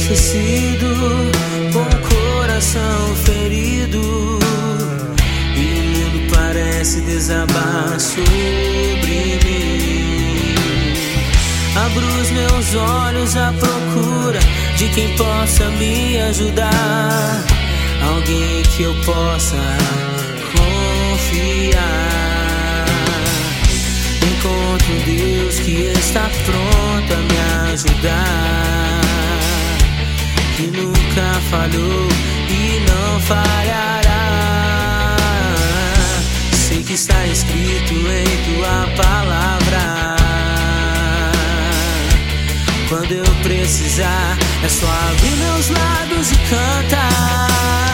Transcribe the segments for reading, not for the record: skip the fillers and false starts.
entristecido, com o coração ferido, e o mundo parece desabar sobre mim. Abro os meus olhos à procura de quem possa me ajudar, alguém que eu possa confiar. Encontro um Deus que está pronto a me ajudar, que nunca falhou e não falhará. Sei que está escrito em tua palavra, quando eu precisar é só abrir meus lábios e cantar.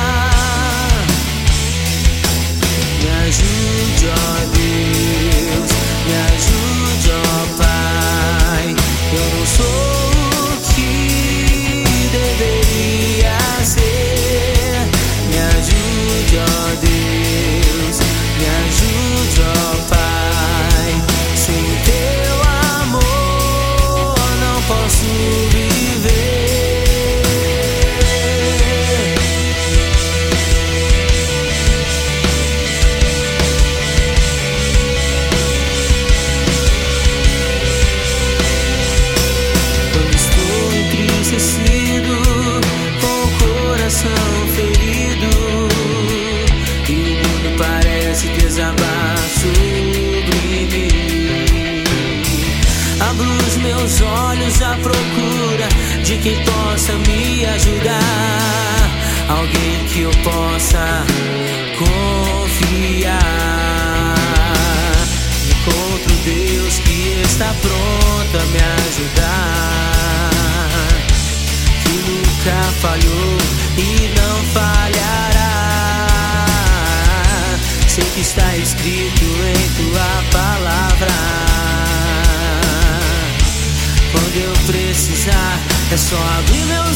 Me ajude, ó Deus, me ajude, ó Pai. Eu não sou o que deveria ser. Me ajude, ó Deus, me ajude, ó Pai. Sem o teu amor não posso viver. Com o coração ferido, e o mundo parece desabar sobre mim. Abro os meus olhos à procura de quem possa me ajudar, alguém que eu possa confiar. Encontro Deus que está pronto a me ajudar, nunca falhou e não falhará. Sei que está escrito em tua palavra, quando eu precisar é só abrir meus